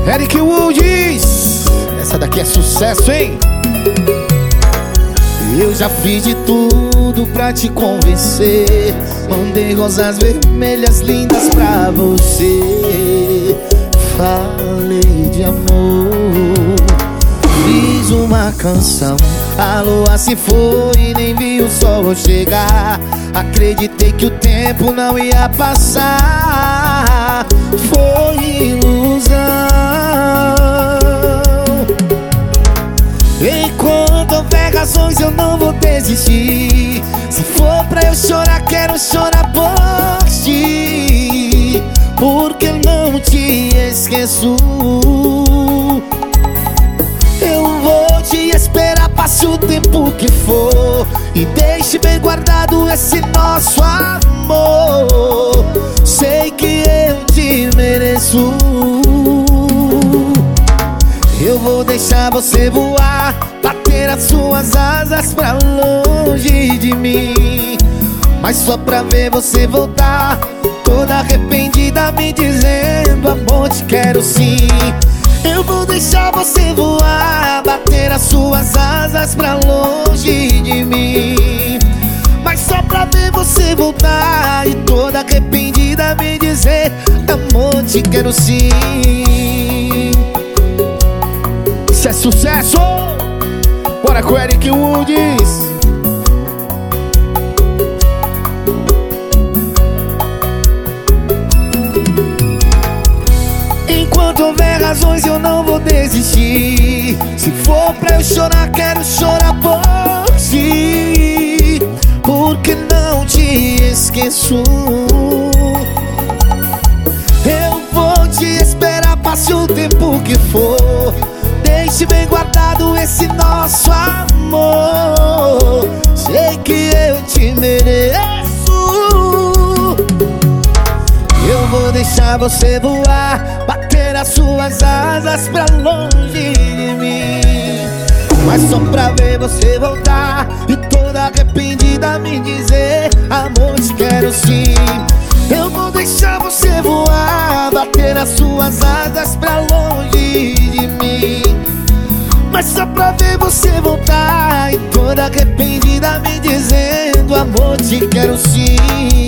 Eric Woods, essa daqui é sucesso, hein? Eu já fiz de tudo pra te convencer. Mandei rosas vermelhas lindas pra você. Falei de amor, fiz uma canção. A lua se foi e nem vi o sol chegar. Acreditei que o tempo não ia passar. Foi ilusão. Enquanto houver razões eu não vou desistir. Se for pra eu chorar, quero chorar por ti, porque eu não te esqueço. Eu vou te esperar, passe o tempo que for, e deixe bem guardado esse nosso amor. Sei que eu te mereço. Eu vou deixar você voar, bater as suas asas pra longe de mim, mas só pra ver você voltar, toda arrependida me dizendo: amor, te quero sim. Eu vou deixar você voar, bater as suas asas pra longe de mim, mas só pra ver você voltar, e toda arrependida me dizer: amor, te quero sim. Isso é sucesso! Bora com Eric Woods. Enquanto houver razões eu não vou desistir. Se for pra eu chorar, quero chorar por ti, porque não te esqueço. Eu vou te esperar, passe o tempo que for, deixe bem guardado esse nosso amor. Sei que eu te mereço. Eu vou deixar você voar, bater as suas asas pra longe de mim, mas só pra ver você voltar, e toda arrependida me dizer: amor, te quero sim. Eu vou deixar você voar, bater as suas asas pra longe de mim, mas só pra ver você voltar, e toda arrependida me dizendo: amor, te quero sim.